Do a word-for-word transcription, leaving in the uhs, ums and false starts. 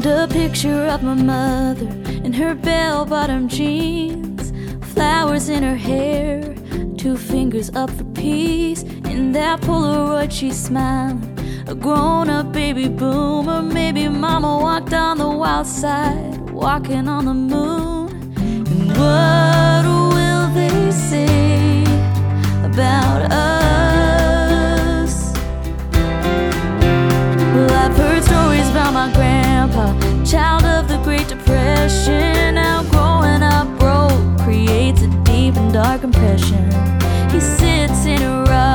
Found a picture of my mother in her bell-bottom jeans, flowers in her hair, two fingers up for peace. In that Polaroid she's smiling, a grown-up baby boomer. Maybe mama walked on the wild side, walking on the moon. And what will they say about us? Well, I've heard stories about my grandpa, child of the Great Depression. How growing up broke creates a deep and dark impression. He sits in a rock